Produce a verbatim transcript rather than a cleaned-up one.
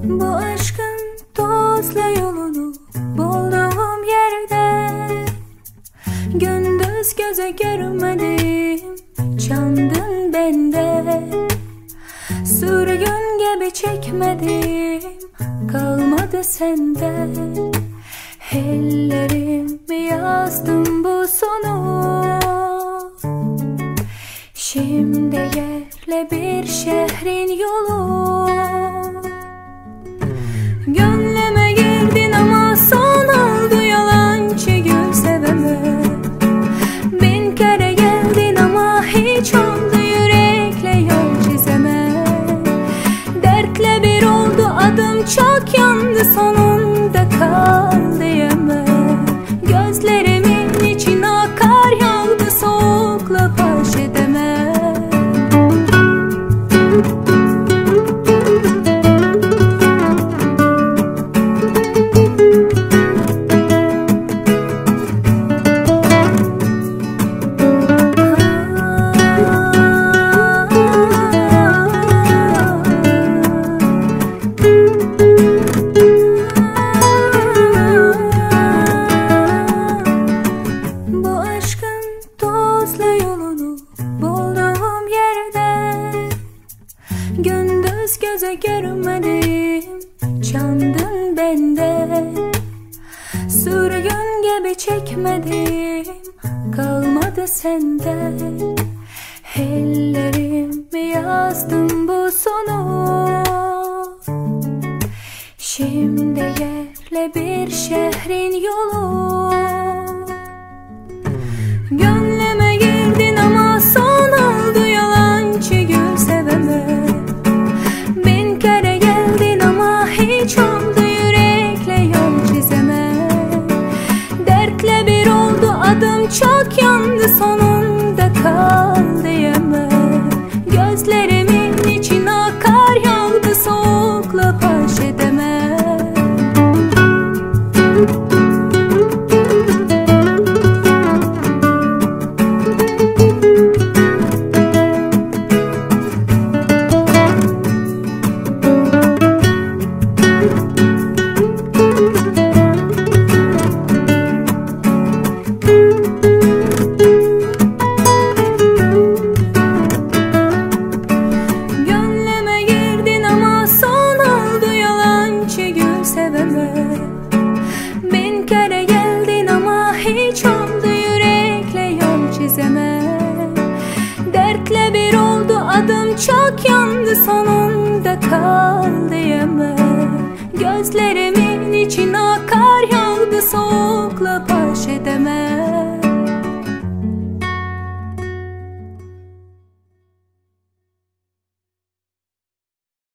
Bu aşkın tozla yolunu bulduğum yerde gündüz göze görmedim, çandın bende. Sürgün gibi çekmedim, kalmadı sende. Ellerimi yazdım bu sonu. Şimdi yerle bir şehrin yolu. Gönlüme girdin ama son oldu yalancı gül seveme. Bin kere geldin ama hiç oldu yürekle yol çizeme. Dertle bir oldu adım çok yandı, sonunda kal diyeme. Gözlerimin içine akar yağdı, soğukla baş edeme. Gündüz göze görmedim, çandın bende. Sürgün gibi çekmedim, kalmadı sende. Ellerimi yazdım bu sonu. Şimdi yerle bir şehrin yolu. Gönlüme girdin ama son oldu yalancı gül seveme. Bin kere geldin ama hiç oldu yürekle yol çizeme. Dertle bir oldu adım çok yandı, sonunda kal diyeme. Gözlerimin içine akar yağdı, soğukla baş edeme. Bin kere geldin ama hiç oldu yürekle yol çizeme. Dertle bir oldu adım çok yandı, sonunda